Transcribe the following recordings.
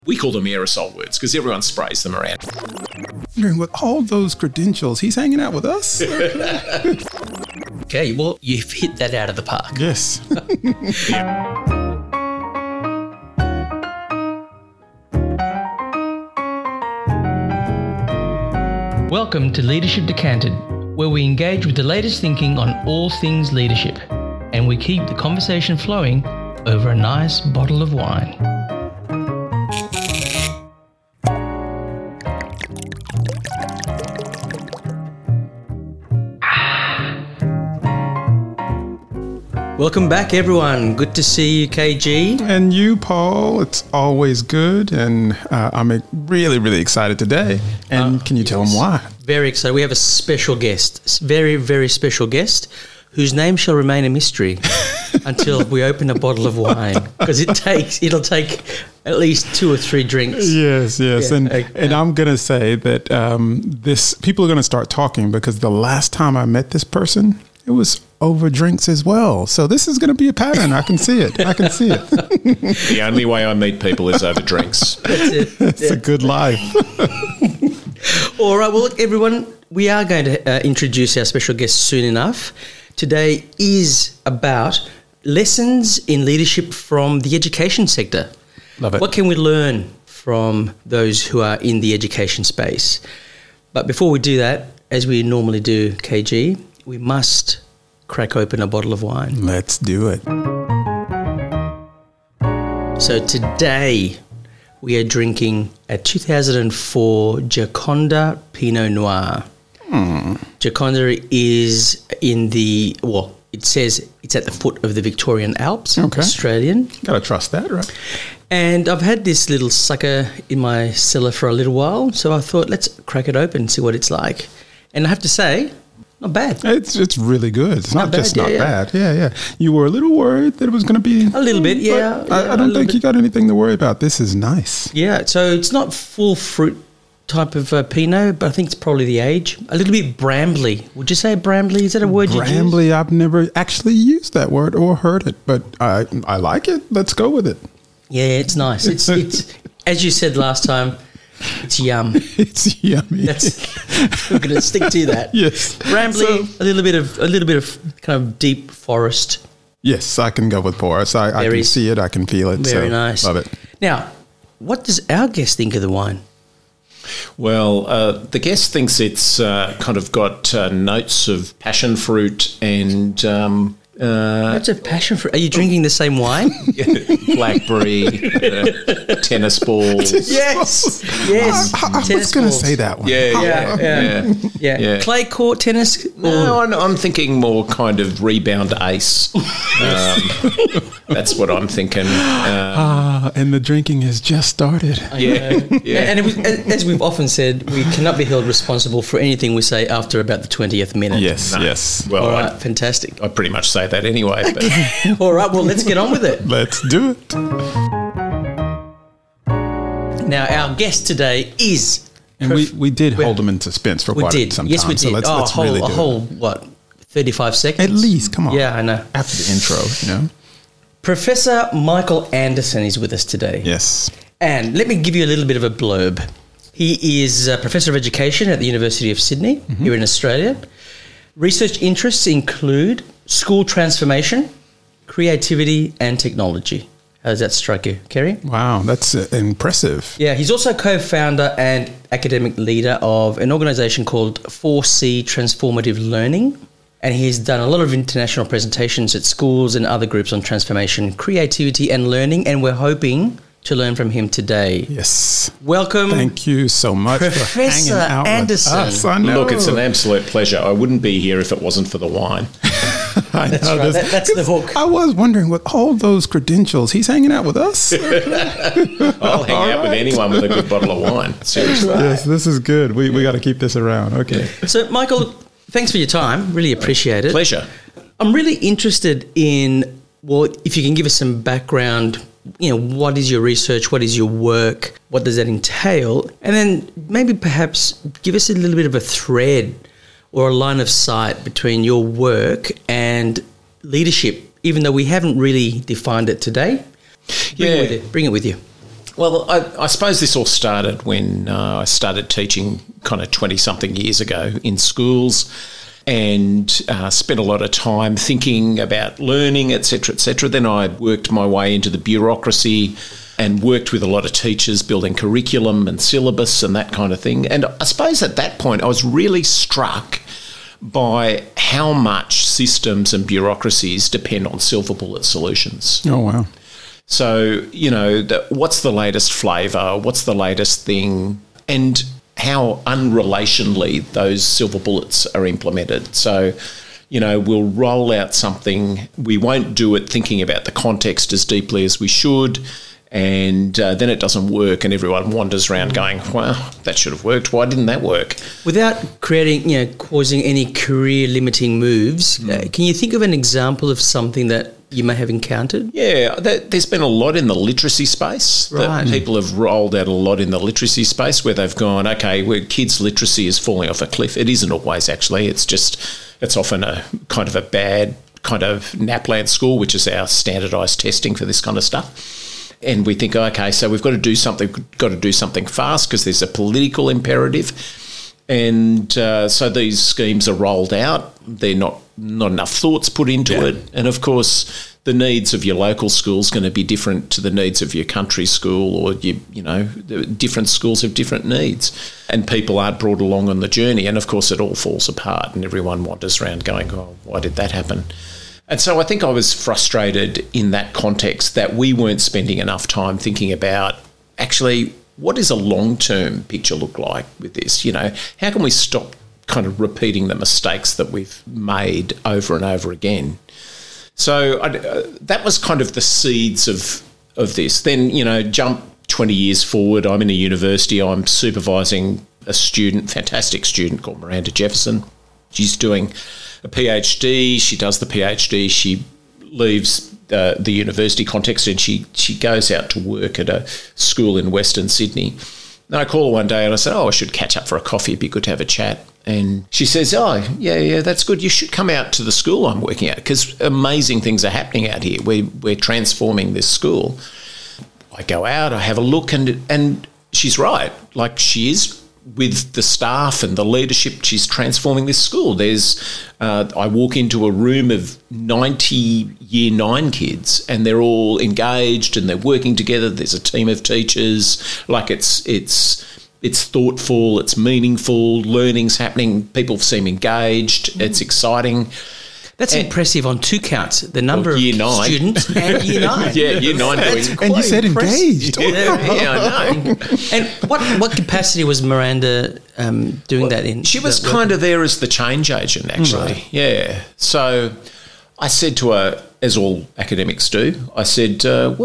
We call them aerosol words because everyone sprays them around. Wondering, with all those credentials, he's hanging out with us? Okay, well, you've hit that out of the park. Yes. Welcome to Leadership Decanted, where we engage with the latest thinking on all things leadership, and we keep the conversation flowing over a nice bottle of wine. Welcome back, everyone. Good to see you, KG. And you, Paul. It's always good. And I'm really, really excited today. And can you tell them why? Very excited. We have a special guest, very, very special guest, whose name shall remain a mystery until we open a bottle of wine, because it'll take at least 2 or 3 drinks. Yes. Yeah, and I'm going to say that people are going to start talking, because the last time I met this person, it was over drinks as well. So this is going to be a pattern. I can see it. The only way I meet people is over drinks. That's it. It's a good life. All right. Well, look, everyone, we are going to introduce our special guest soon enough. Today is about lessons in leadership from the education sector. Love it. What can we learn from those who are in the education space? But before we do that, as we normally do, KG, we must crack open a bottle of wine. Let's do it. So today we are drinking a 2004 Gioconda Pinot Noir. Gioconda is it says it's at the foot of the Victorian Alps, Australian. Got to trust that, right? And I've had this little sucker in my cellar for a little while, so I thought, let's crack it open and see what it's like. And I have to say, not bad. It's really good. It's not bad, bad. Yeah. You were a little worried that it was going to be... A little bit, yeah. I don't think you got anything to worry about. This is nice. Yeah, so it's not full fruit type of Pinot, but I think it's probably the age. A little bit brambly. Would you say brambly? Is that a word you use? Brambly, I've never actually used that word or heard it, but I like it. Let's go with it. Yeah, it's nice. It's as you said last time, it's yum. It's yummy. We're going to stick to that. Yes. Brambly, a little bit of kind of deep forest. Yes, I can go with forest. I can see it. I can feel it. Very nice. Love it. Now, what does our guest think of the wine? Well, the guest thinks it's kind of got notes of passion fruit and... Notes of passion fruit. Are you drinking the same wine? Blackberry, tennis balls. Yes. I was going to say that one. Yeah. Clay court tennis? No, I'm thinking more kind of rebound ace. That's what I'm thinking. And the drinking has just started. Yeah. And it was, as we've often said, we cannot be held responsible for anything we say after about the 20th minute. Yes. Well, all right, fantastic. I pretty much say that anyway. But. All right, well, let's get on with it. Let's do it. Now, our guest today is... And we did hold him in suspense for quite some time. Yes, we did. So let's really do a whole 35 seconds? At least, come on. Yeah, I know. After the intro, Professor Michael Anderson is with us today. Yes. And let me give you a little bit of a blurb. He is a Professor of Education at the University of Sydney, here in Australia. Research interests include school transformation, creativity, and technology. How does that strike you, Kerry? Wow, that's impressive. Yeah, he's also co-founder and academic leader of an organisation called 4C Transformative Learning. And he's done a lot of international presentations at schools and other groups on transformation, creativity, and learning. And we're hoping to learn from him today. Yes. Welcome. Thank you so much Professor for hanging out Anderson. with us. I know. Look, it's an absolute pleasure. I wouldn't be here if it wasn't for the wine. That's right. That's the hook. I was wondering, with all those credentials, he's hanging out with us? I'll hang out with anyone with a good bottle of wine. Seriously. Yes, this is good. We got to keep this around. Okay. So, Michael, thanks for your time. Really appreciate it. Pleasure. I'm really interested in, if you can give us some background, what is your research? What is your work? What does that entail? And then maybe perhaps give us a little bit of a thread or a line of sight between your work and leadership, even though we haven't really defined it today. Bring it with you. Well, I suppose this all started when I started teaching kind of 20-something years ago in schools, and spent a lot of time thinking about learning, etc., etc. Then I worked my way into the bureaucracy and worked with a lot of teachers building curriculum and syllabus and that kind of thing. And I suppose at that point I was really struck by how much systems and bureaucracies depend on silver bullet solutions. Oh, wow. So, what's the latest flavour? What's the latest thing? And how unrelationally those silver bullets are implemented. So, we'll roll out something. We won't do it thinking about the context as deeply as we should. And then it doesn't work, and everyone wanders around going, well, that should have worked. Why didn't that work? Without creating, causing any career-limiting moves, can you think of an example of something that you may have encountered? Yeah, there's been a lot in the literacy space. Right. That people have rolled out a lot in the literacy space where they've gone, okay, where kids' literacy is falling off a cliff. It isn't always, actually. It's often a kind of a bad kind of NAPLAN score, which is our standardised testing for this kind of stuff. And we think, okay, so we've got to do something fast because there's a political imperative. And so these schemes are rolled out. They're not enough thoughts put into it. And, of course, the needs of your local school is going to be different to the needs of your country school, or, different schools have different needs. And people aren't brought along on the journey. And, of course, it all falls apart and everyone wanders around going, oh, why did that happen? And so I think I was frustrated in that context that we weren't spending enough time thinking about actually what does a long-term picture look like with this? How can we stop kind of repeating the mistakes that we've made over and over again? So that was kind of the seeds of this. Then, jump 20 years forward, I'm in a university, I'm supervising a fantastic student called Miranda Jefferson. She's doing a PhD. She does the PhD. She leaves the university context and she goes out to work at a school in Western Sydney. And I call her one day and I said, I should catch up for a coffee. It'd be good to have a chat. And she says, yeah, that's good. You should come out to the school I'm working at because amazing things are happening out here. We're transforming this school. I go out, I have a look, and she's right. Like, she is with the staff and the leadership, she's transforming this school. I walk into a room of 90 Year 9 kids and they're all engaged and they're working together. There's a team of teachers. Like, it's thoughtful, it's meaningful, learning's happening, people seem engaged, it's exciting. That's impressive on two counts, the number of Year 9 students and Year 9. Yeah, Year 9 doing. And you said engaged. Yeah, I know. And what capacity was Miranda doing that in? She was kind of there as the change agent, actually. Right. Yeah. So I said to her, as all academics do, I said,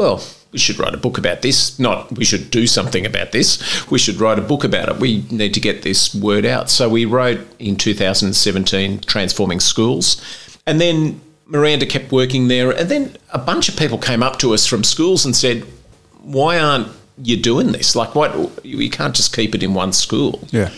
we should write a book about this. Not we should do something about this. We should write a book about it. We need to get this word out. So we wrote in 2017 Transforming Schools. And then Miranda kept working there. And then a bunch of people came up to us from schools and said, why aren't you doing this? Like, you can't just keep it in one school. Yeah.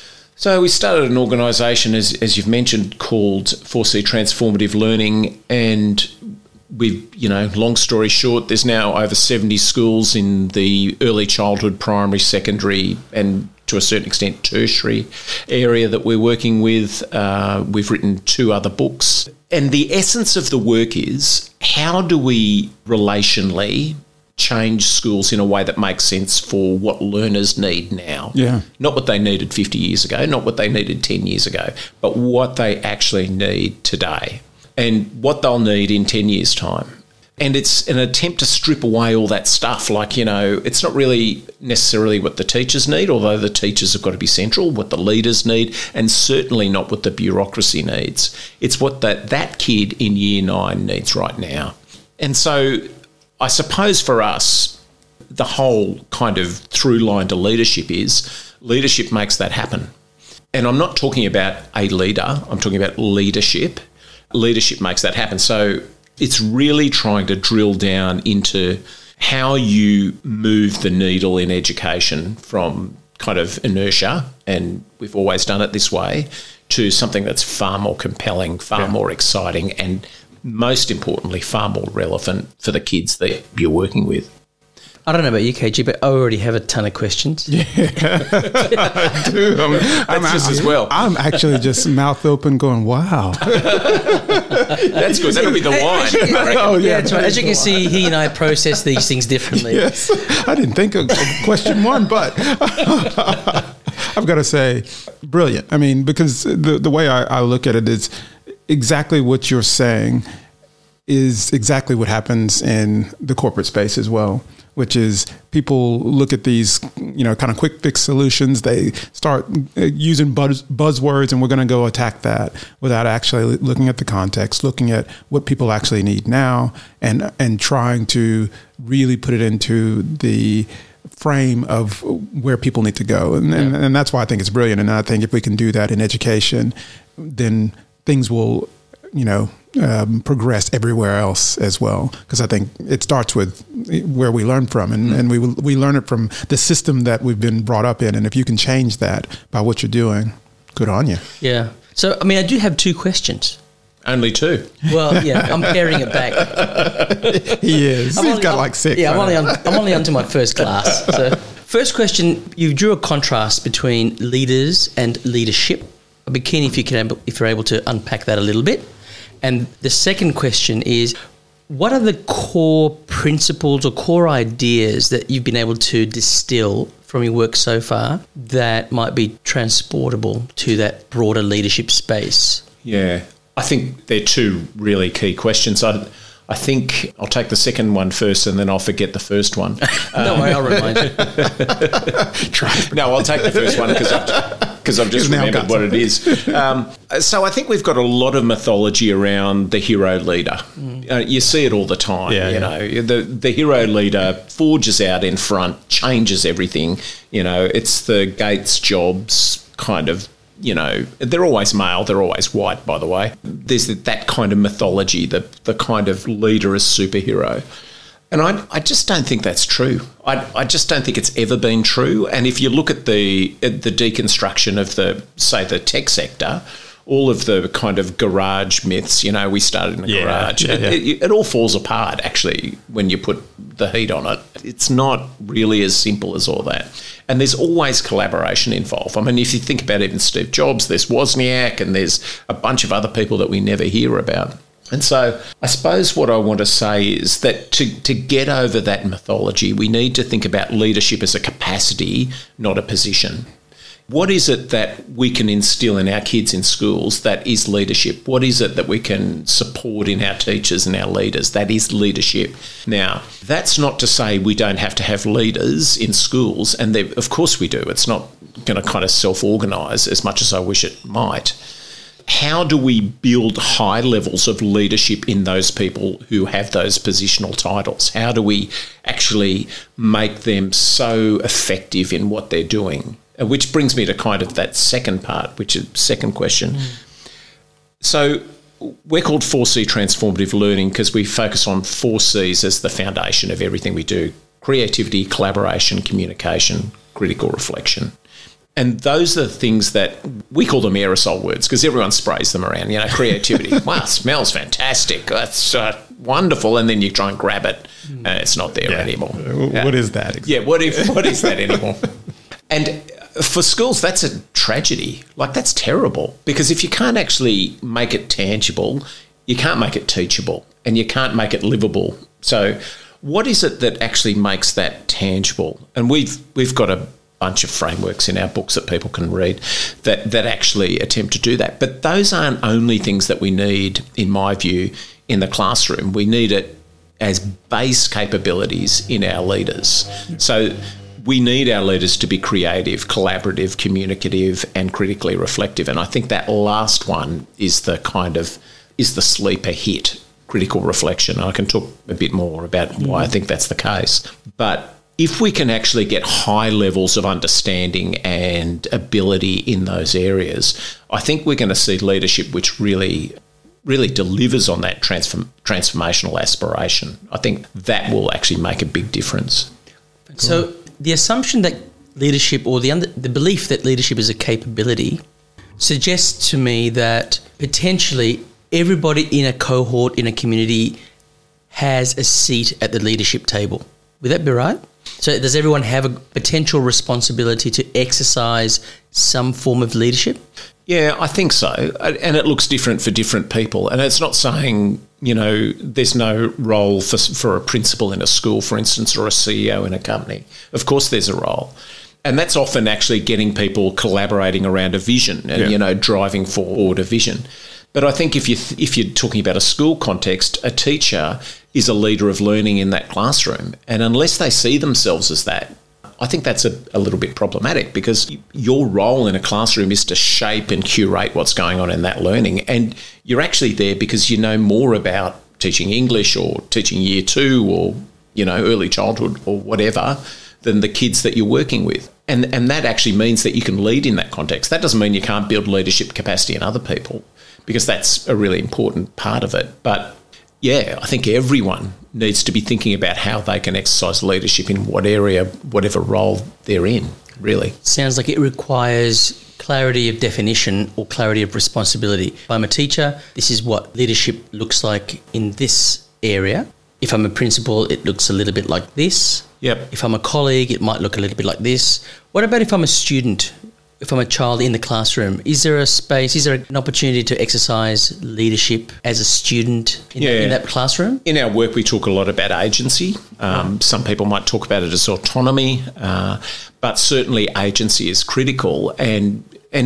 So we started an organisation, as you've mentioned, called 4C Transformative Learning. And we've, long story short, there's now over 70 schools in the early childhood, primary, secondary, and to a certain extent tertiary area that we're working with. We've written 2 other books. And the essence of the work is, how do we relationally change schools in a way that makes sense for what learners need now? Yeah. Not what they needed 50 years ago, not what they needed 10 years ago, but what they actually need today and what they'll need in 10 years' time. And it's an attempt to strip away all that stuff. Like, it's not really necessarily what the teachers need, although the teachers have got to be central, what the leaders need, and certainly not what the bureaucracy needs. It's what that kid in Year 9 needs right now. And so I suppose for us, the whole kind of through line to leadership is leadership makes that happen. And I'm not talking about a leader, I'm talking about leadership. Leadership makes that happen. So it's really trying to drill down into how you move the needle in education from kind of inertia, and we've always done it this way, to something that's far more compelling, far more exciting, and most importantly, far more relevant for the kids that you're working with. I don't know about you, KG, but I already have a ton of questions. Yeah, I do. That's just as well. I'm actually just mouth open going, wow. That's good. That'll be the line. Oh, Yeah, that's right. As you can see, he and I process these things differently. Yes. I didn't think of question one, but I've got to say, brilliant. I mean, because the way I look at it is exactly what you're saying is exactly what happens in the corporate space as well, which is people look at these, kind of quick fix solutions. They start using buzzwords, and we're going to go attack that without actually looking at the context, looking at what people actually need now, and trying to really put it into the frame of where people need to go. And that's why I think it's brilliant. And I think if we can do that in education, then things will, progress everywhere else as well. Because I think it starts with where we learn from, and we learn it from the system that we've been brought up in. And if you can change that by what you're doing, good on you. Yeah. So, I do have 2 questions. Only 2. Well, yeah, I'm paring it back. He is. He's got like 6. Yeah, I'm only on to my first class. So, first question, you drew a contrast between leaders and leadership. I'd be keen if you're able to unpack that a little bit. And the second question is, what are the core principles or core ideas that you've been able to distill from your work so far that might be transportable to that broader leadership space? Yeah, I think they're 2 really key questions. I think I'll take the second one first, and then I'll forget the first one. Don't worry, I'll remind you. No, I'll take the first one because I've just remembered what it is. So I think we've got a lot of mythology around the hero leader. You see it all the time. The hero leader forges out in front, changes everything. It's the Gates, Jobs kind of. They're always male, they're always white, by the way. There's that kind of mythology, the kind of leader as superhero. And I just don't think that's true. I just don't think it's ever been true. And if you look at the deconstruction of the tech sector, all of the kind of garage myths, we started in a garage. It all falls apart, actually, when you put the heat on it. It's not really as simple as all that. And there's always collaboration involved. If you think about even Steve Jobs, there's Wozniak, and there's a bunch of other people that we never hear about. And so I suppose what I want to say is that to get over that mythology, we need to think about leadership as a capacity, not a position. What is it that we can instill in our kids in schools that is leadership? What is it that we can support in our teachers and our leaders? That is leadership. Now, that's not to say we don't have to have leaders in schools, and of course we do. It's not going to kind of self-organise as much as I wish it might. How do we build high levels of leadership in those people who have those positional titles? How do we actually make them so effective in what they're doing? Which brings me to kind of that second part, which is second question. So we're called 4C Transformative Learning because we focus on 4 Cs as the foundation of everything we do: creativity, collaboration, communication, critical reflection. And those are the things that we call them aerosol words because everyone sprays them around. Creativity. Wow, it smells fantastic. That's wonderful. And then you try and grab it and it's not there anymore. What is that exactly? Yeah, what is that anymore? And for schools, that's a tragedy. That's terrible because if you can't actually make it tangible, you can't make it teachable and you can't make it livable. So what is it that actually makes that tangible? And we've got a bunch of frameworks in our books that people can read that actually attempt to do that. But those aren't only things that we need, in my view, in the classroom. We need it as base capabilities in our leaders. So we need our leaders to be creative, collaborative, communicative, and critically reflective. And I think that last one is the sleeper hit, critical reflection. I can talk a bit more about why I think that's the case. But if we can actually get high levels of understanding and ability in those areas, I think we're going to see leadership which really delivers on that transformational aspiration. I think that will actually make a big difference. So the assumption that leadership, or the belief that leadership is a capability, suggests to me that potentially everybody in a cohort, in a community, has a seat at the leadership table. Would that be right? So does everyone have a potential responsibility to exercise some form of leadership? Yeah, I think so. And it looks different for different people. And it's not saying, there's no role for a principal in a school, for instance, or a CEO in a company. Of course there's a role. And that's often actually getting people collaborating around a vision and, driving forward a vision. But I think if you're talking about a school context, a teacher is a leader of learning in that classroom. And unless they see themselves as that, I think that's a little bit problematic, because your role in a classroom is to shape and curate what's going on in that learning. And you're actually there because you know more about teaching English or teaching year 2 or, early childhood or whatever than the kids that you're working with. And that actually means that you can lead in that context. That doesn't mean you can't build leadership capacity in other people, because that's a really important part of it. But yeah, I think everyone needs to be thinking about how they can exercise leadership in what area, whatever role they're in, really. Sounds like it requires clarity of definition or clarity of responsibility. If I'm a teacher, this is what leadership looks like in this area. If I'm a principal, it looks a little bit like this. Yep. If I'm a colleague, it might look a little bit like this. What about if I'm a student? If I'm a child in the classroom, is there a space, is there an opportunity to exercise leadership as a student in that classroom? In our work, we talk a lot about agency. Some people might talk about it as autonomy, but certainly agency is critical. And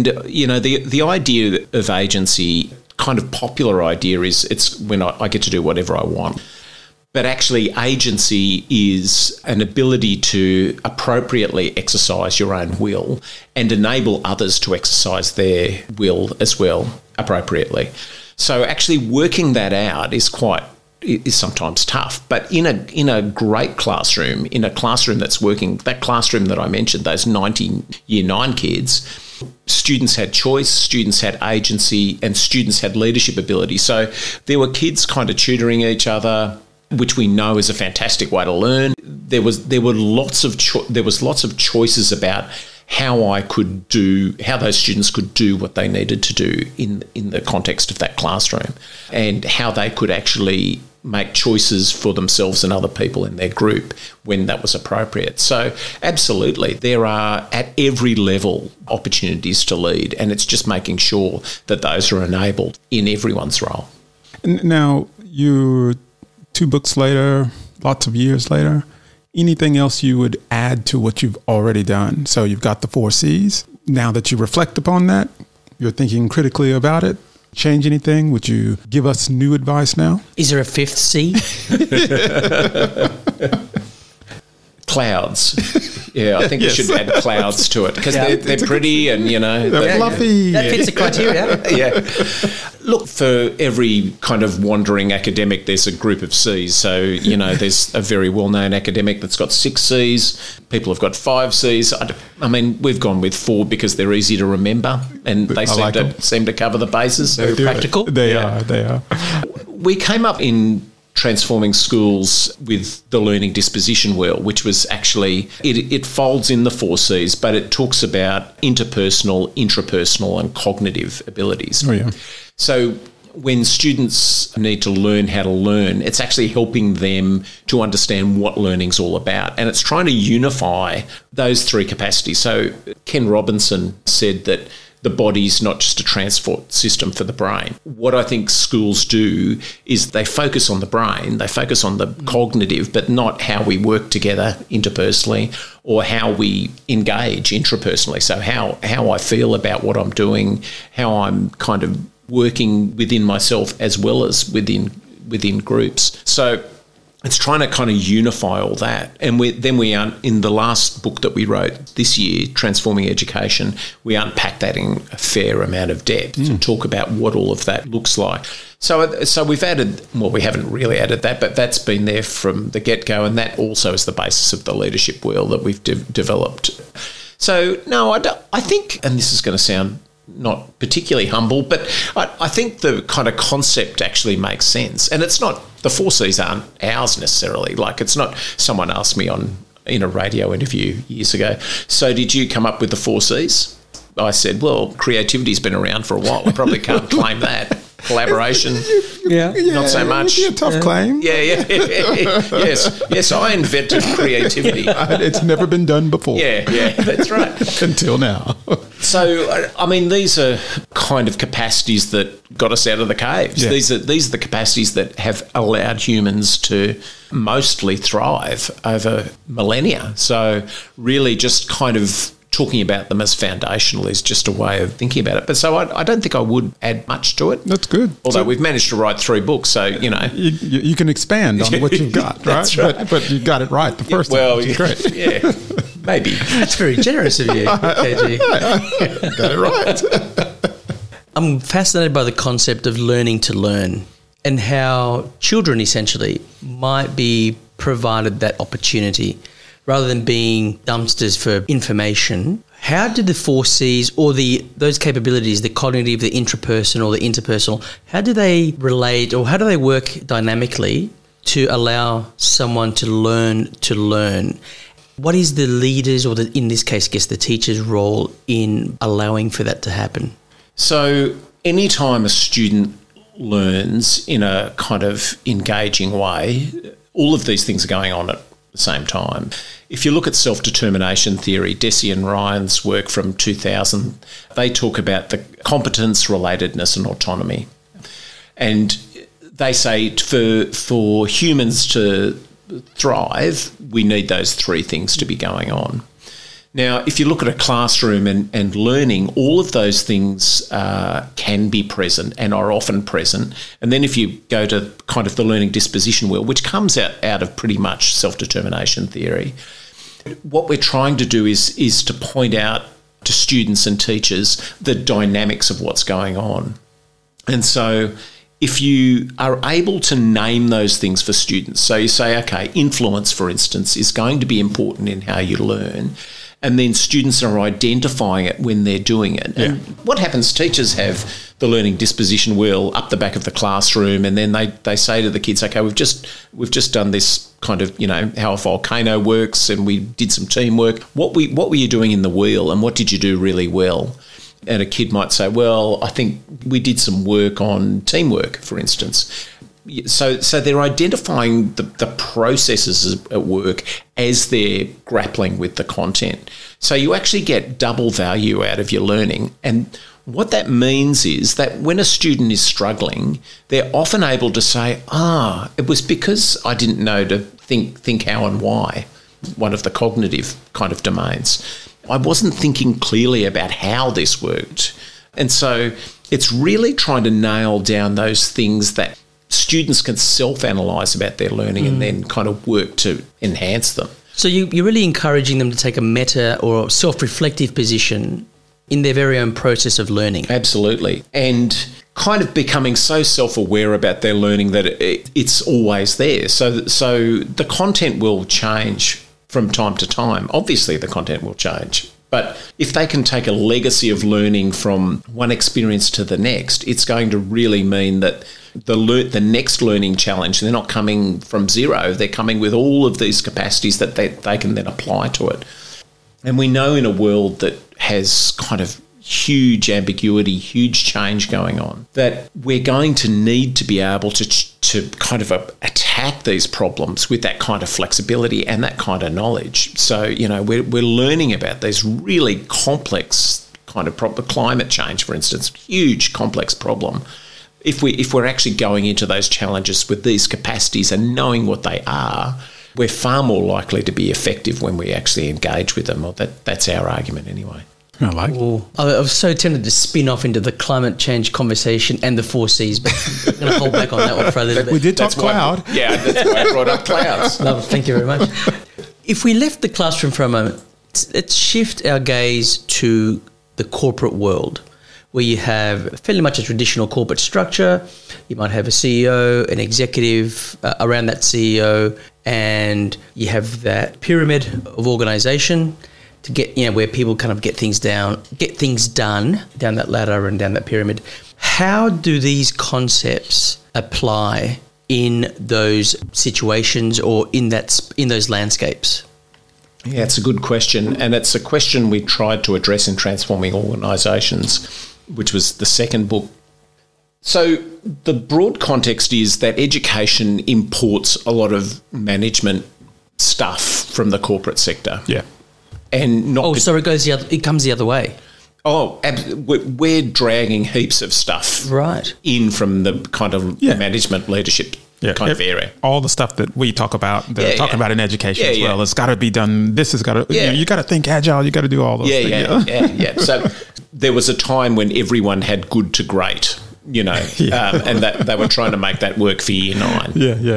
the idea of agency, kind of popular idea, is it's when I get to do whatever I want. But actually, agency is an ability to appropriately exercise your own will and enable others to exercise their will as well appropriately. So actually working that out is sometimes tough. But in a great classroom, in a classroom that's working, that classroom that I mentioned, those 90 Year 9 kids, students had choice, students had agency, and students had leadership ability. So there were kids kind of tutoring each other, which we know is a fantastic way to learn. There was lots of choices about how those students could do what they needed to do in the context of that classroom, and how they could actually make choices for themselves and other people in their group when that was appropriate. So absolutely, there are at every level opportunities to lead, and it's just making sure that those are enabled in everyone's role. Now, you're 2 books later, lots of years later, anything else you would add to what you've already done? So you've got the 4 C's. Now that you reflect upon that, you're thinking critically about it. Change anything? Would you give us new advice now? Is there a 5th C? Clouds. Yeah, I think we should add clouds to it, because they're pretty and, they're fluffy. That fits the criteria. Yeah. Look, for every kind of wandering academic, there's a group of C's. So, there's a very well-known academic that's got 6 C's. People have got 5 C's. I mean, we've gone with 4 because they're easy to remember, and they seem to cover the bases. Very practical. They are. We came up in transforming schools with the learning disposition wheel, which was actually, it folds in the 4 C's, but it talks about interpersonal, intrapersonal and cognitive abilities. Oh, yeah. So when students need to learn how to learn, it's actually helping them to understand what learning's all about. And it's trying to unify those 3 capacities. So Ken Robinson said that the body's not just a transport system for the brain. What I think schools do is they focus on the brain, they focus on the cognitive, but not how we work together interpersonally or how we engage intrapersonally. So how I feel about what I'm doing, how I'm kind of working within myself as well as within groups. So it's trying to kind of unify all that. And we are, in the last book that we wrote this year, Transforming Education, we unpack that in a fair amount of depth to talk about what all of that looks like. So we've added, well, we haven't really added that, but that's been there from the get-go, and that also is the basis of the leadership wheel that we've developed. So, no, I think, and this is going to sound not particularly humble, but I think the kind of concept actually makes sense. And it's not, the 4 C's aren't ours necessarily. Like, it's not, someone asked me in a radio interview years ago, so did you come up with the 4 C's? I said, well, creativity's been around for a while. I probably can't claim that. collaboration. Yeah. Not so much. It'd be a tough claim. Yeah. Yes, I invented creativity. It's never been done before. Yeah, that's right. Until now. So, I mean, these are kind of capacities that got us out of the caves. Yeah. These are the capacities that have allowed humans to mostly thrive over millennia. So, really, just kind of talking about them as foundational is just a way of thinking about it. But so I don't think I would add much to it. That's good. Although we've managed to write 3 books, so, you know. You can expand on what you've got, right? That's right. But you got it right the first time, which is great. Yeah, maybe. That's very generous of you, KG. Got it right. I'm fascinated by the concept of learning to learn and how children essentially might be provided that opportunity rather than being dumpsters for information. How do the 4 C's or those capabilities, the cognitive, the intrapersonal, the interpersonal, how do they relate or how do they work dynamically to allow someone to learn? What is the leaders or in this case, I guess the teacher's role in allowing for that to happen? So anytime a student learns in a kind of engaging way, all of these things are going on at the same time. If you look at self-determination theory, Deci and Ryan's work from 2000, they talk about the competence, relatedness and autonomy. And they say for humans to thrive, we need those 3 things to be going on. Now, if you look at a classroom and learning, all of those things can be present and are often present. And then if you go to kind of the learning disposition wheel, which comes out of pretty much self-determination theory, what we're trying to do is to point out to students and teachers the dynamics of what's going on. And so if you are able to name those things for students, so you say, okay, influence, for instance, is going to be important in how you learn, and then students are identifying it when they're doing it. Yeah. And what happens, teachers have the learning disposition wheel up the back of the classroom, and then they say to the kids, okay, we've just done this kind of, you know, how a volcano works, and we did some teamwork. What were you doing in the wheel, and what did you do really well? And a kid might say, well, I think we did some work on teamwork, for instance. So they're identifying the processes at work as they're grappling with the content. So you actually get double value out of your learning. And what that means is that when a student is struggling, they're often able to say, it was because I didn't know to think how and why, one of the cognitive kind of domains. I wasn't thinking clearly about how this worked. And so it's really trying to nail down those things that students can self-analyse about their learning and then kind of work to enhance them. So you're really encouraging them to take a meta or self-reflective position in their very own process of learning. Absolutely. And kind of becoming so self-aware about their learning that it's always there. So the content will change from time to time. Obviously, the content will change. But if they can take a legacy of learning from one experience to the next, it's going to really mean that the next learning challenge, they're not coming from zero. They're coming with all of these capacities that they can then apply to it. And we know in a world that has kind of huge ambiguity, huge change going on, that we're going to need to be able to kind of attack these problems with that kind of flexibility and that kind of knowledge. So, you know, we're learning about these really complex kind of climate change, for instance, huge complex problem. If we're actually going into those challenges with these capacities and knowing what they are, we're far more likely to be effective when we actually engage with them. Or that's our argument anyway. I like it. I was so tempted to spin off into the climate change conversation and the 4 C's, but I'm going to hold back on that one for a little bit. We did talk cloud. That's why I brought up clouds. No, thank you very much. If we left the classroom for a moment, let's shift our gaze to the corporate world, where you have fairly much a traditional corporate structure. You might have a CEO, an executive around that CEO, and you have that pyramid of organisation to get, you know, where people kind of get things done down that ladder and down that pyramid. How do these concepts apply in those situations or in those landscapes? Yeah, it's a good question, and it's a question we tried to address in Transforming Organisations, which was the second book. So the broad context is that education imports a lot of management stuff from the corporate sector. Yeah. And not so it comes the other way. We're dragging heaps of stuff in from the kind of management leadership kind of area. All the stuff that we talk about, they're talking about in education as well. It's got to be done. This has got to, you got to think agile. You got to do all those things. Yeah. So there was a time when everyone had good to great, and that they were trying to make that work for year 9.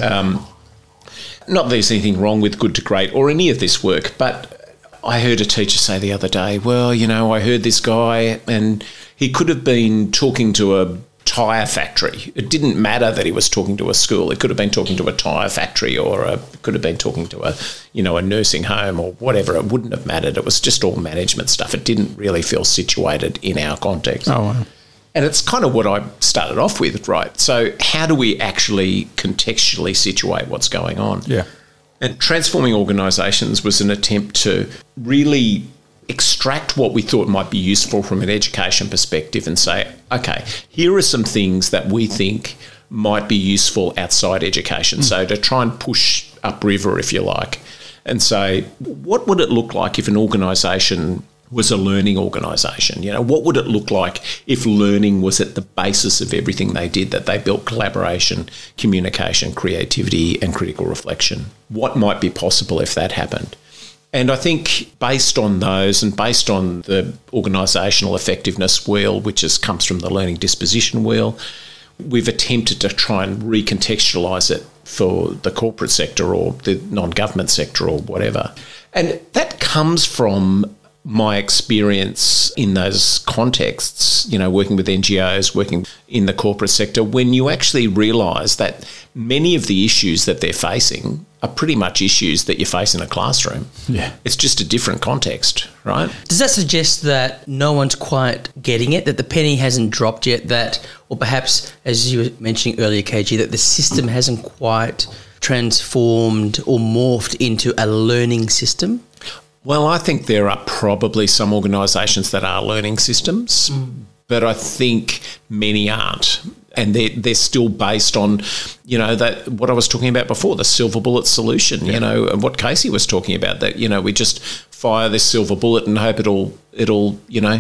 Not that there's anything wrong with good to great or any of this work, but I heard a teacher say the other day, well, I heard this guy and he could have been talking to a tyre factory. It didn't matter that he was talking to a school. It could have been talking to a tyre factory or could have been talking to a nursing home or whatever. It wouldn't have mattered. It was just all management stuff. It didn't really feel situated in our context. Oh, wow. And it's kind of what I started off with, right? So how do we actually contextually situate what's going on? Yeah. And Transforming Organisations was an attempt to really extract what we thought might be useful from an education perspective and say, okay, here are some things that we think might be useful outside education. So to try and push upriver, if you like, and say, what would it look like if an organisation was a learning organisation? What would it look like if learning was at the basis of everything they did, that they built collaboration, communication, creativity and critical reflection? What might be possible if that happened? And I think based on those and based on the organisational effectiveness wheel, which comes from the learning disposition wheel, we've attempted to try and recontextualise it for the corporate sector or the non-government sector or whatever. And that comes from my experience in those contexts, working with NGOs, working in the corporate sector, when you actually realise that many of the issues that they're facing are pretty much issues that you face in a classroom. Yeah. It's just a different context, right? Does that suggest that no one's quite getting it, that the penny hasn't dropped yet, or perhaps, as you were mentioning earlier, KG, that the system hasn't quite transformed or morphed into a learning system? Well, I think there are probably some organisations that are learning systems, but I think many aren't. And they're still based on, that what I was talking about before, the silver bullet solution, and what Casey was talking about, that, we just fire this silver bullet and hope it'll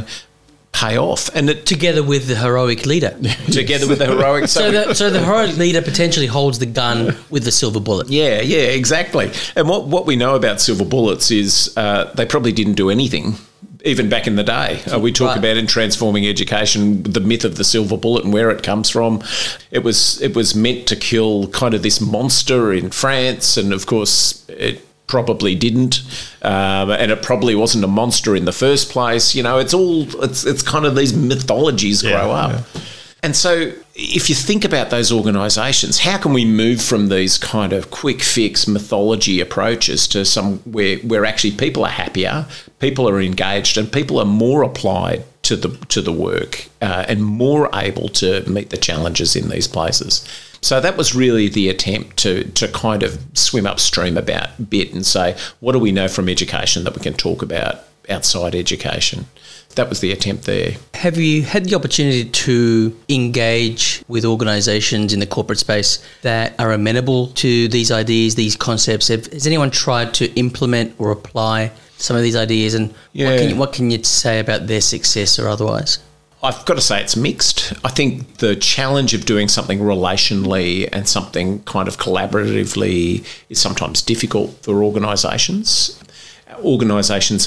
pay off. And together with the heroic leader. Together with the heroic... So the heroic leader potentially holds the gun with the silver bullet. Yeah, exactly. And what we know about silver bullets is they probably didn't do anything, even back in the day. We talk about in Transforming Education the myth of the silver bullet and where it comes from. It was meant to kill kind of this monster in France, and of course it probably didn't, and it probably wasn't a monster in the first place. It's kind of these mythologies grow up. Yeah. And so if you think about those organisations, how can we move from these kind of quick fix mythology approaches to where actually people are happier, people are engaged, and people are more applied to the work and more able to meet the challenges in these places? So that was really the attempt to kind of swim upstream a bit and say, what do we know from education that we can talk about outside education? That was the attempt there. Have you had the opportunity to engage with organisations in the corporate space that are amenable to these ideas, these concepts? Has anyone tried to implement or apply some of these ideas? And what can you say about their success or otherwise? I've got to say it's mixed. I think the challenge of doing something relationally and something kind of collaboratively is sometimes difficult for organisations. Organisations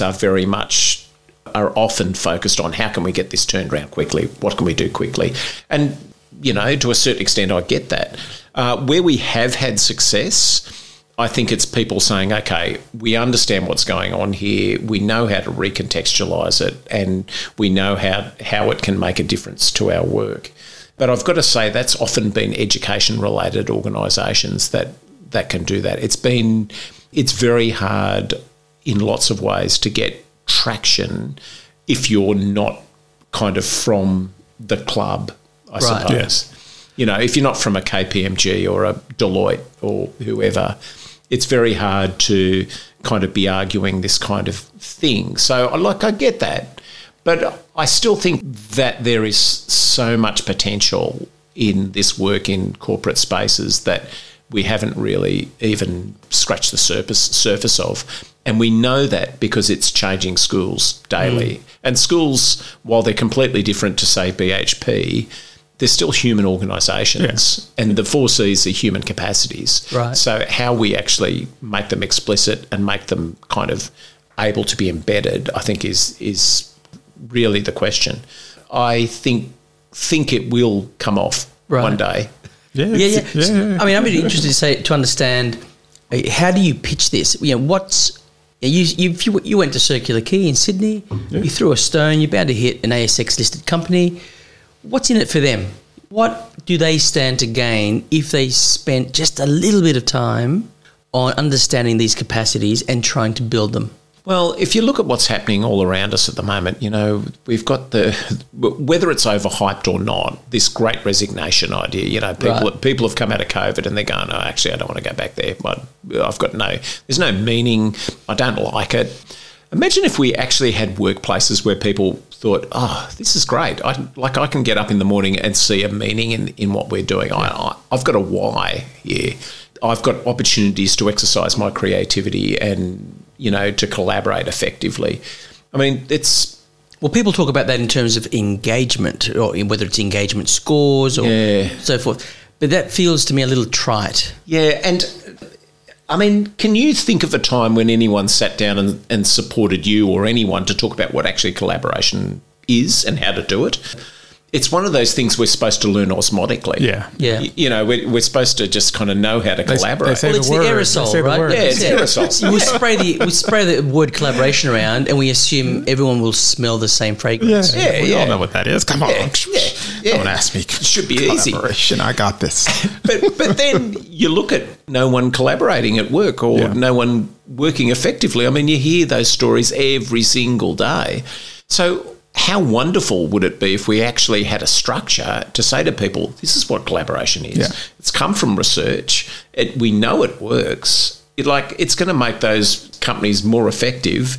are often focused on how can we get this turned around quickly, what can we do quickly. And, to a certain extent I get that. Where we have had success, I think it's people saying, okay, we understand what's going on here, we know how to recontextualise it, and we know how it can make a difference to our work. But I've got to say that's often been education-related organisations that can do that. It's very hard in lots of ways to get traction if you're not kind of from the club, I suppose. Yes. If you're not from a KPMG or a Deloitte or whoever, it's very hard to kind of be arguing this kind of thing. So, I get that. But I still think that there is so much potential in this work in corporate spaces that we haven't really even scratched the surface of. And we know that because it's changing schools daily. And schools, while they're completely different to, say, BHP, they're still human organisations, and the 4 Cs are human capacities. Right. So how we actually make them explicit and make them kind of able to be embedded, I think is really the question. I think it will come off one day. Yeah. I mean, I'm really interested to understand, how do you pitch this? You went to Circular Quay in Sydney, you threw a stone, you're bound to hit an ASX listed company. What's in it for them? What do they stand to gain if they spent just a little bit of time on understanding these capacities and trying to build them? Well, if you look at what's happening all around us at the moment, we've got whether it's overhyped or not, this great resignation idea. People have come out of COVID and they're going, "Oh, actually, I don't want to go back there. But there's no meaning. I don't like it." Imagine if we actually had workplaces where people thought, "Oh, this is great. I can get up in the morning and see a meaning in what we're doing. I've got a why here. I've got opportunities to exercise my creativity and, to collaborate effectively." I mean, Well, people talk about that in terms of engagement, or whether it's engagement scores or so forth. But that feels to me a little trite. Yeah, and I mean, can you think of a time when anyone sat down and supported you or anyone to talk about what actually collaboration is and how to do it? It's one of those things we're supposed to learn osmotically. Yeah. We're supposed to just kind of know how to collaborate. Well, it's the aerosol, right? Yeah, it's aerosol. So we spray the word collaboration around, and we assume everyone will smell the same fragrance. We all know what that is. Come on. Don't ask me. It should be easy. I got this. But then you look at no one collaborating at work or no one working effectively. I mean, you hear those stories every single day. So how wonderful would it be if we actually had a structure to say to people, this is what collaboration is. Yeah. It's come from research. We know it works. It's going to make those companies more effective.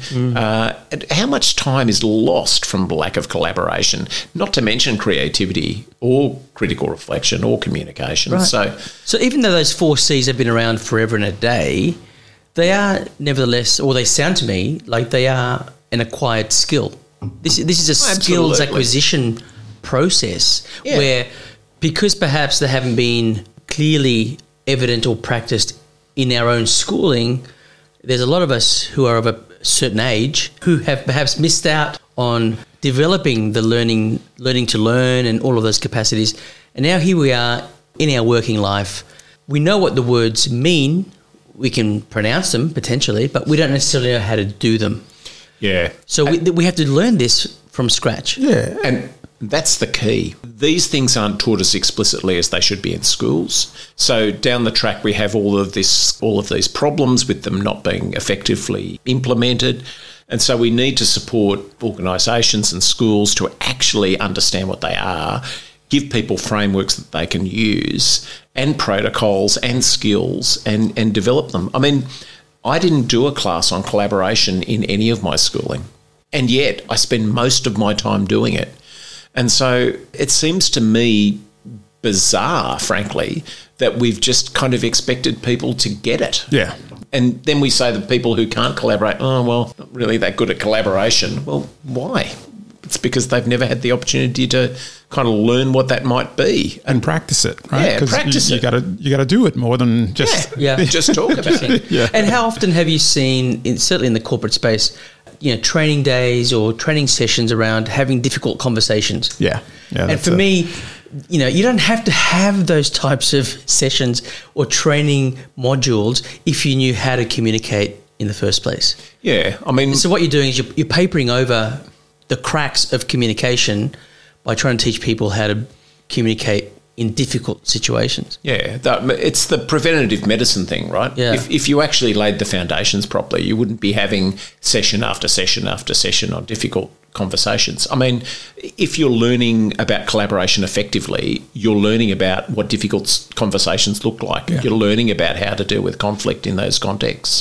How much time is lost from lack of collaboration, not to mention creativity or critical reflection or communication. Right. So even though those 4 Cs have been around forever and a day, they are nevertheless, or they sound to me like they are an acquired skill. This is a skills acquisition process where, because perhaps they haven't been clearly evident or practiced in our own schooling, there's a lot of us who are of a certain age who have perhaps missed out on developing the learning to learn and all of those capacities. And now here we are in our working life. We know what the words mean. We can pronounce them potentially, but we don't necessarily know how to do them. Yeah. So we have to learn this from scratch. Yeah. And that's the key. These things aren't taught as explicitly as they should be in schools. So down the track, we have all of these problems with them not being effectively implemented. And so we need to support organisations and schools to actually understand what they are, give people frameworks that they can use and protocols and skills and develop them. I mean, I didn't do a class on collaboration in any of my schooling, and yet I spend most of my time doing it. And so it seems to me bizarre, frankly, that we've just kind of expected people to get it. Yeah. And then we say that people who can't collaborate, oh, well, not really that good at collaboration. Well, why? It's because they've never had the opportunity to kind of learn what that might be and practice it, right? Yeah, practice it. You got to do it more than just just talk about it. Yeah. And how often have you seen, certainly in the corporate space, training days or training sessions around having difficult conversations? Yeah. And for me, you don't have to have those types of sessions or training modules if you knew how to communicate in the first place. Yeah, I mean, so what you're doing is you're papering over the cracks of communication by trying to teach people how to communicate in difficult situations. Yeah, it's the preventative medicine thing, right? Yeah. If you actually laid the foundations properly, you wouldn't be having session after session after session on difficult conversations. I mean, if you're learning about collaboration effectively, you're learning about what difficult conversations look like. Yeah. You're learning about how to deal with conflict in those contexts.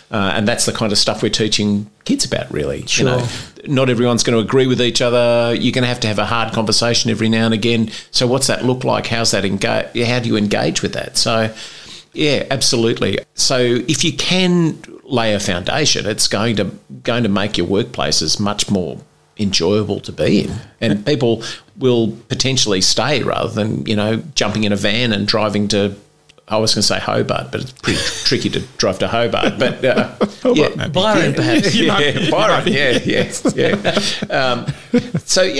And that's the kind of stuff we're teaching kids about, really. Sure. Not everyone's going to agree with each other. You're going to have a hard conversation every now and again. So what's that look like? How's that how do you engage with that? So, yeah, absolutely. So if you can lay a foundation, it's going to make your workplaces much more enjoyable to be in, and people will potentially stay rather than jumping in a van and driving to, I was going to say Hobart, but it's pretty tricky to drive to Hobart. But Byron, perhaps. Byron, yeah. So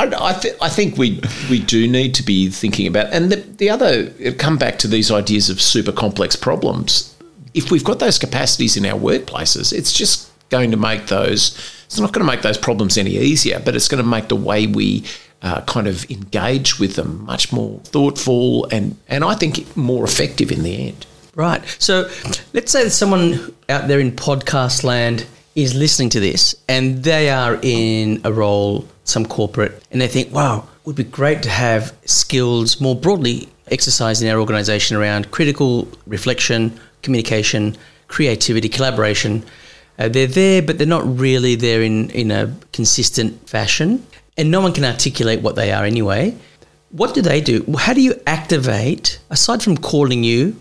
I think we do need to be thinking about, and the other, come back to these ideas of super complex problems. If we've got those capacities in our workplaces, it's just going to make those. It's not going to make those problems any easier, but it's going to make the way we kind of engage with them much more thoughtful and I think more effective in the end. Right. So let's say that someone out there in podcast land is listening to this and they are in a role, some corporate, and they think, wow, it would be great to have skills more broadly exercised in our organisation around critical reflection, communication, creativity, collaboration. They're there, but they're not really there in a consistent fashion. And no one can articulate what they are anyway. What do they do? How do you activate, aside from calling you,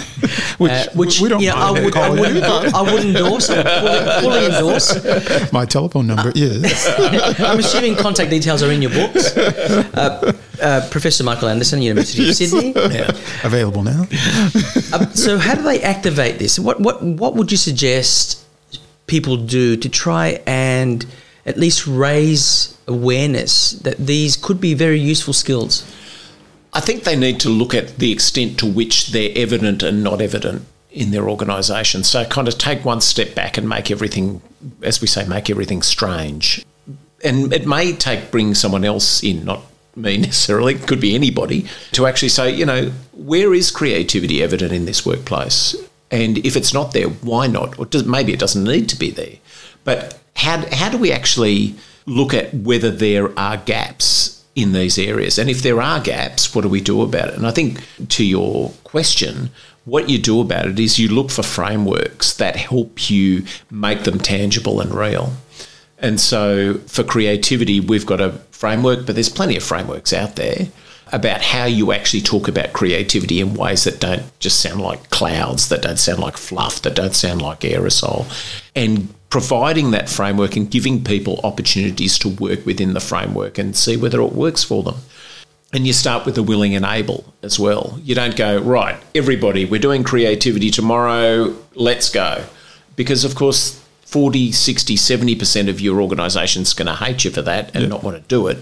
which we don't I would endorse, fully endorse. My telephone number is. I'm assuming contact details are in your books. Professor Michael Anderson, University of Sydney. Yeah. Available now. So how do they activate this? What would you suggest people do to try and at least raise awareness that these could be very useful skills? I think they need to look at the extent to which they're evident and not evident in their organisation. So kind of take one step back and make everything, as we say, make everything strange. And it may take bringing someone else in, not me necessarily, it could be anybody, to actually say, where is creativity evident in this workplace? And if it's not there, why not? Or maybe it doesn't need to be there. But how do we actually look at whether there are gaps in these areas? And if there are gaps, what do we do about it? And I think to your question, what you do about it is you look for frameworks that help you make them tangible and real. And so for creativity, we've got a framework, but there's plenty of frameworks out there about how you actually talk about creativity in ways that don't just sound like clouds, that don't sound like fluff, that don't sound like aerosol. And providing that framework and giving people opportunities to work within the framework and see whether it works for them. And you start with the willing and able as well. You don't go, right, everybody, we're doing creativity tomorrow, let's go. Because, of course, 40, 60, 70% of your organisation's going to hate you for that and not want to do it.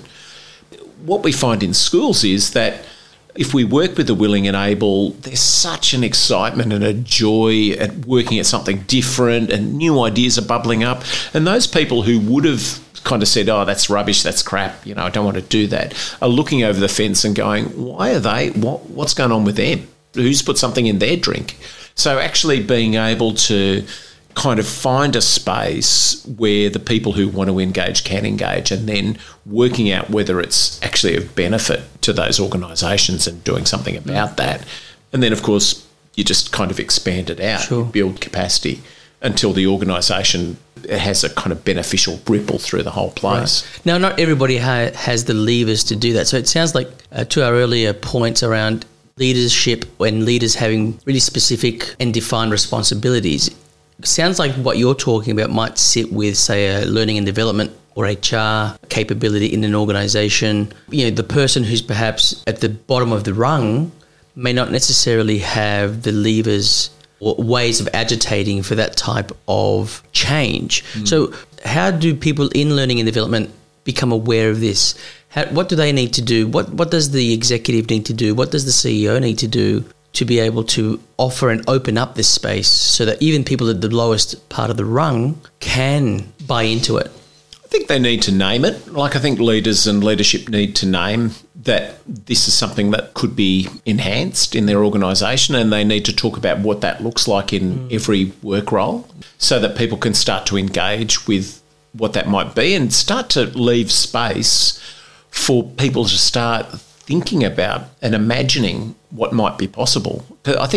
What we find in schools is that if we work with the willing and able, there's such an excitement and a joy at working at something different and new ideas are bubbling up. And those people who would have kind of said, oh, that's rubbish, that's crap, I don't want to do that, are looking over the fence and going, why are they, what's going on with them? Who's put something in their drink? So actually being able to kind of find a space where the people who want to engage can engage, and then working out whether it's actually of benefit to those organisations and doing something about that. And then, of course, you just kind of expand it out, build capacity until the organisation has a kind of beneficial ripple through the whole place. Right. Now, not everybody has the levers to do that. So it sounds like to our earlier points around leadership and leaders having really specific and defined responsibilities, sounds like what you're talking about might sit with, say, a learning and development or HR capability in an organisation. The person who's perhaps at the bottom of the rung may not necessarily have the levers or ways of agitating for that type of change. So how do people in learning and development become aware of this? What do they need to do? What does the executive need to do? What does the CEO need to do to be able to offer and open up this space so that even people at the lowest part of the rung can buy into it? I think they need to name it. I think leaders and leadership need to name that this is something that could be enhanced in their organisation, and they need to talk about what that looks like in every work role so that people can start to engage with what that might be and start to leave space for people to start thinking about and imagining what might be possible. I think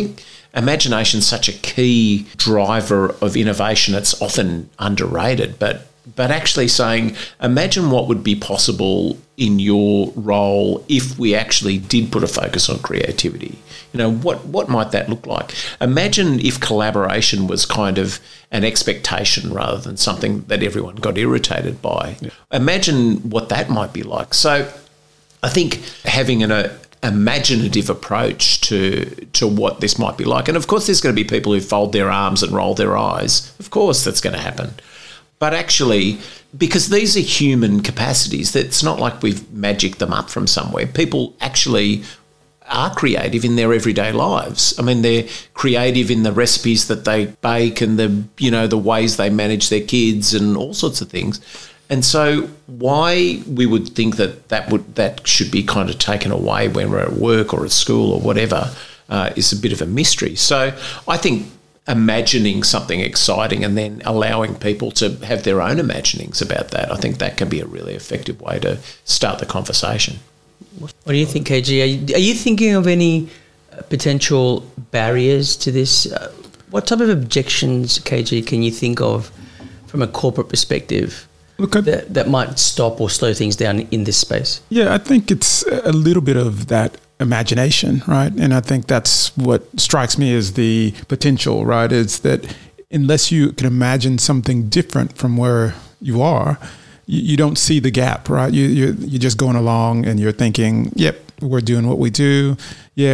imagination's such a key driver of innovation. It's often underrated, but actually saying, imagine what would be possible in your role if we actually did put a focus on creativity. What might that look like? Imagine if collaboration was kind of an expectation rather than something that everyone got irritated by. Yeah. Imagine what that might be like. So I think having an imaginative approach to what this might be like. And of course, there's going to be people who fold their arms and roll their eyes. Of course, that's going to happen. But actually, because these are human capacities, it's not like we've magicked them up from somewhere. People actually are creative in their everyday lives. I mean, they're creative in the recipes that they bake and the ways they manage their kids and all sorts of things. And so why we would think that should be kind of taken away when we're at work or at school or whatever is a bit of a mystery. So I think imagining something exciting and then allowing people to have their own imaginings about that, I think that can be a really effective way to start the conversation. What do you think, KG? Are you thinking of any potential barriers to this? What type of objections, KG, can you think of from a corporate perspective that might stop or slow things down in this space? Yeah, I think it's a little bit of that imagination, right? And I think that's what strikes me as the potential, right? Is that unless you can imagine something different from where you are, you don't see the gap, right? You're just going along and you're thinking, yep, we're doing what we do. Yeah,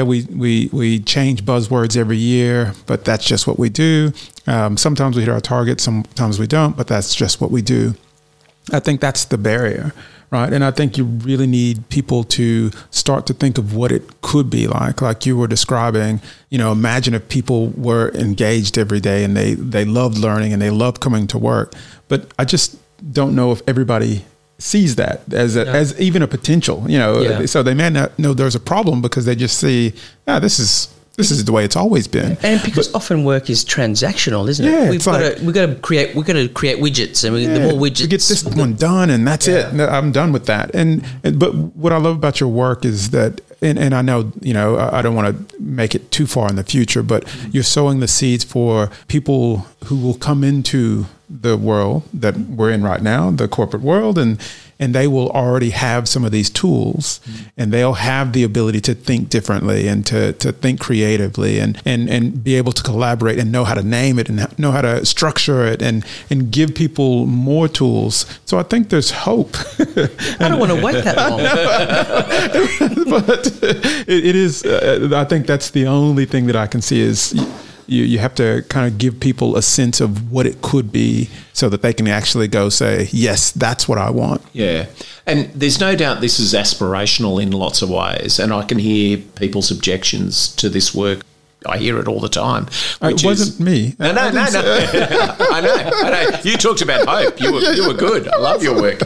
we change buzzwords every year, but that's just what we do. Sometimes we hit our target, sometimes we don't, but that's just what we do. I think that's the barrier, right? And I think you really need people to start to think of what it could be like you were describing. Imagine if people were engaged every day and they loved learning and they loved coming to work. But I just don't know if everybody sees that as even a potential, so they may not know there's a problem because they just see, this is the way it's always been. And because often work is transactional, isn't it? Yeah, we've got to create widgets, and the more widgets, we get this one done, and that's it. I'm done with that. But what I love about your work is that, and I know, I don't want to make it too far in the future, but you're sowing the seeds for people who will come into the world that we're in right now, the corporate world, and they will already have some of these tools, and they'll have the ability to think differently and to think creatively and be able to collaborate and know how to name it and know how to structure it and give people more tools. So I think there's hope. I don't want to wait that long. But it is, I think that's the only thing that I can see is you have to kind of give people a sense of what it could be so that they can actually go say, yes, that's what I want. Yeah. And there's no doubt this is aspirational in lots of ways. And I can hear people's objections to this work. I hear it all the time. It wasn't me. No. I know. You talked about hope. You were good. I love your work.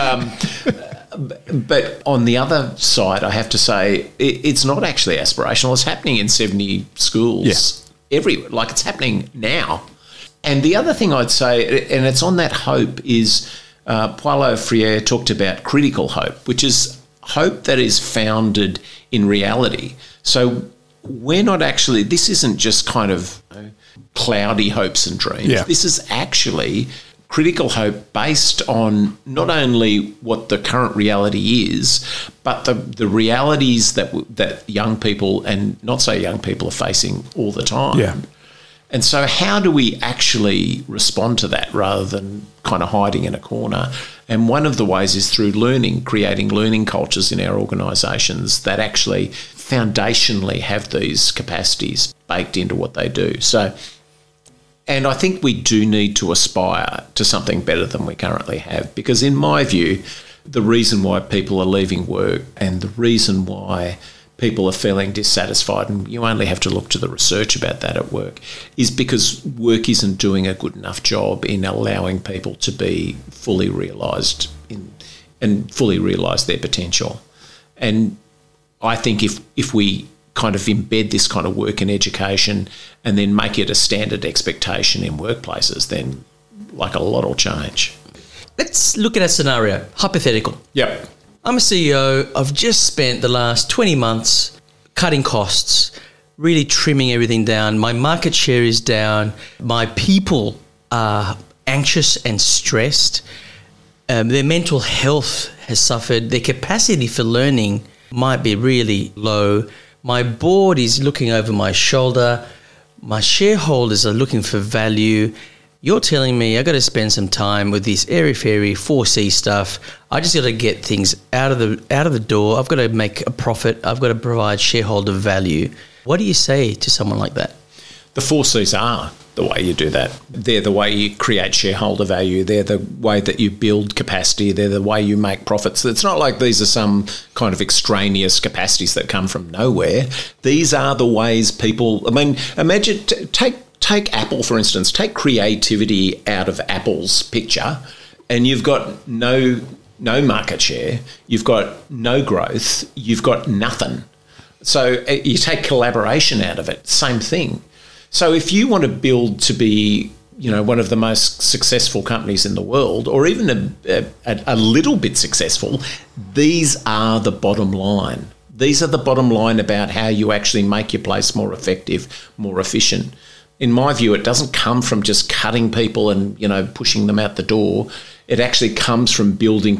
But on the other side, I have to say, it's not actually aspirational. It's happening in 70 schools everywhere. Like, it's happening now. And the other thing I'd say, and it's on that hope, is Paulo Freire talked about critical hope, which is hope that is founded in reality. So we're not actually, this isn't just kind of cloudy hopes and dreams. Yeah. This is actually critical hope based on not only what the current reality is, but the realities that young people and not so young people are facing all the time. Yeah. And so how do we actually respond to that rather than kind of hiding in a corner? And one of the ways is through learning, creating learning cultures in our organisations that actually foundationally have these capacities baked into what they do. So, and I think we do need to aspire to something better than we currently have, because in my view, the reason why people are leaving work and the reason why people are feeling dissatisfied, and you only have to look to the research about that at work, is because work isn't doing a good enough job in allowing people to be fully realised and fully realise their potential. And I think if we kind of embed this kind of work in education and then make it a standard expectation in workplaces, then like a lot will change. Let's look at a scenario, hypothetical. Yep. I'm a CEO. I've just spent the last 20 months cutting costs, really trimming everything down. My market share is down. My people are anxious and stressed. Their mental health has suffered. Their capacity for learning might be really low. My board is looking over my shoulder. My shareholders are looking for value. You're telling me I got to spend some time with this airy-fairy 4C stuff. I just got to get things out of the door. I've got to make a profit. I've got to provide shareholder value. What do you say to someone like that? The 4Cs are the way you do that. They're the way you create shareholder value. They're the way that you build capacity. They're the way you make profits. It's not like these are some kind of extraneous capacities that come from nowhere. These are the ways people... I mean, imagine... Take Apple, for instance. Take creativity out of Apple's picture and you've got no market share. You've got no growth. You've got nothing. So you take collaboration out of it, same thing. So if you want to build to be, one of the most successful companies in the world, or even a little bit successful, these are the bottom line. These are the bottom line about how you actually make your place more effective, more efficient. In my view, it doesn't come from just cutting people and, pushing them out the door. It actually comes from building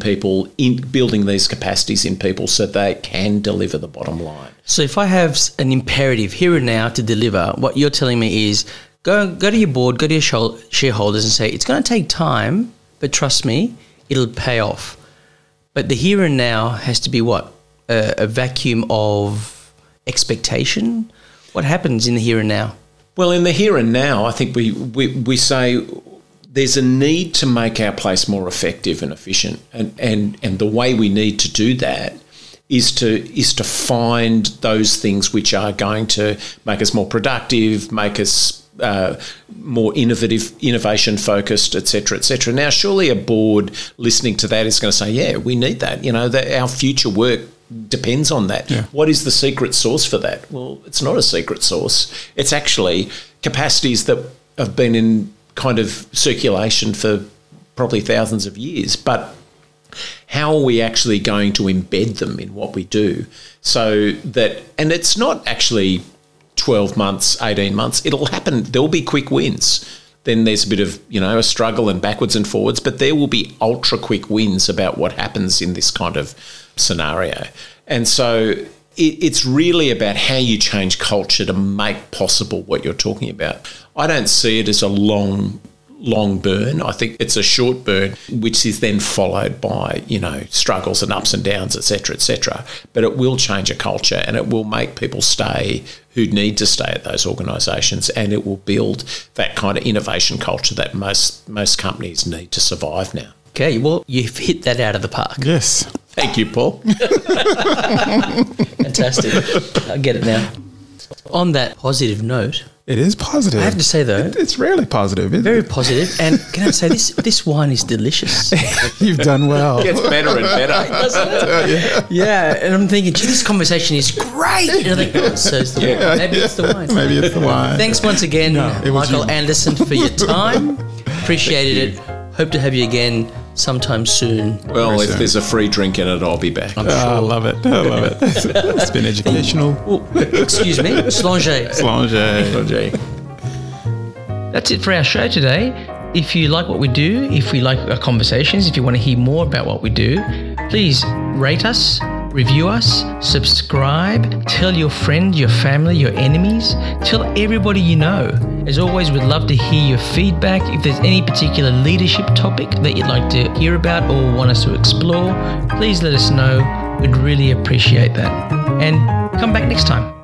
these capacities in people so they can deliver the bottom line. So if I have an imperative here and now to deliver, what you're telling me is go to your board, go to your shareholders and say, it's going to take time, but trust me, it'll pay off. But the here and now has to be what? A vacuum of expectation? What happens in the here and now? Well, in the here and now, I think we say there's a need to make our place more effective and efficient, and the way we need to do that is to find those things which are going to make us more productive, make us more innovation focused, etc., etc. Now, surely a board listening to that is going to say, yeah, we need that. That our future work depends on that. Yeah. What is the secret sauce for that? Well, it's not a secret sauce. It's actually capacities that have been in kind of circulation for probably thousands of years. But how are we actually going to embed them in what we do so that, and it's not actually 12 months, 18 months, it'll happen. There'll be quick wins. Then there's a bit of, a struggle and backwards and forwards, but there will be ultra quick wins about what happens in this kind of scenario. And so it's really about how you change culture to make possible what you're talking about. I don't see it as a long burn. I think it's a short burn, which is then followed by, struggles and ups and downs, et cetera, but it will change a culture and it will make people stay who need to stay at those organisations, and it will build that kind of innovation culture that most companies need to survive now. Okay, well, you've hit that out of the park. Yes. Thank you, Paul. Fantastic. I get it now. On that positive note... It is positive. I have to say, though... It's rarely positive, isn't very it? positive. And can I say, this wine is delicious. You've done well. It gets better and better. Doesn't it? Yeah, and I'm thinking, gee, this conversation is great. And I think, oh, so it's the wine. Maybe it's the wine. Maybe it's the wine. Thanks once again, Michael Anderson, for your time. Appreciated it. Hope to have you again sometime soon. Well, if there's a free drink in it, I'll be back. I'm sure. I love it. It's been educational. Excuse me. Slanger. That's it for our show today. If you like what we do, if you like our conversations, if you want to hear more about what we do, please rate us, review us, subscribe, tell your friend, your family, your enemies, tell everybody you know. As always, we'd love to hear your feedback. If there's any particular leadership topic that you'd like to hear about or want us to explore, please let us know. We'd really appreciate that. And come back next time.